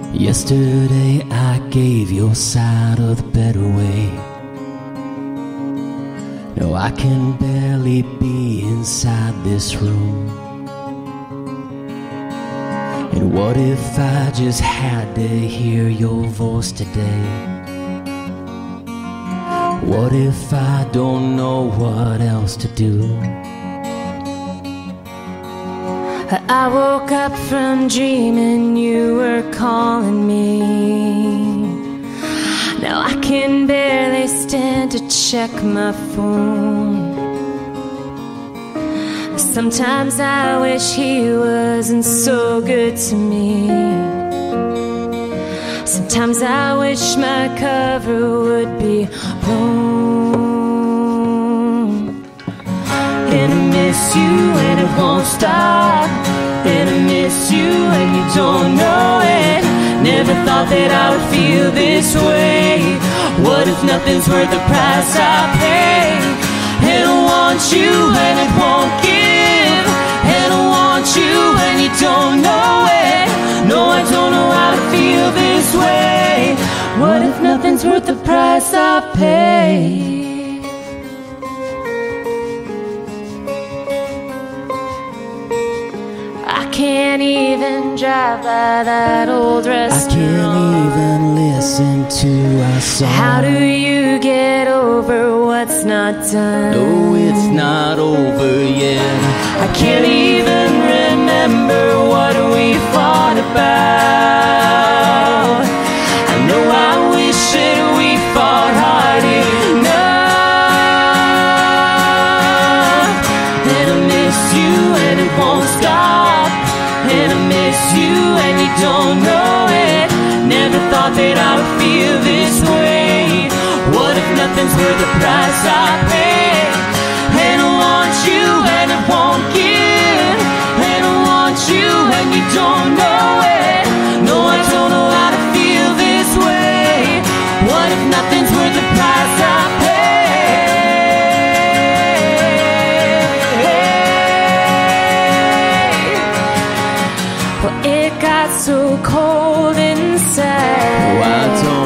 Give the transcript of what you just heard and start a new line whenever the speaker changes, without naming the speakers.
Yesterday I gave your side of the better way. No, I can barely be inside this room. And what if I just had to hear your voice today? What if I don't know what else to do?
I woke up from dreaming you were calling me. Now I can barely stand to check my phone. Sometimes I wish he wasn't so good to me. Sometimes I wish my cover would be blown. And I miss you and it won't stop. And I miss you and you don't know it. Never thought that I would feel this way. What if nothing's worth the price I pay? And I want you and it won't give. And I want you and you don't know it. No, I don't know how to feel this way. What if nothing's worth the price I pay? I can't even drive by that old restaurant.
I can't even listen to our song.
How do you get over what's not done?
No, it's not over yet.
I can't even remember what we fought about. I know I wish that we fought hard enough. And I miss you and it won't stop. And I miss you and you don't know it. Never thought that I would feel this way. What if nothing's worth the price I pay? And I want you and it won't give. And I want you and you don't know it. No, I don't know how to feel this way. What if nothing's worth the price I pay? Well, it got so cold inside.
Oh, I don't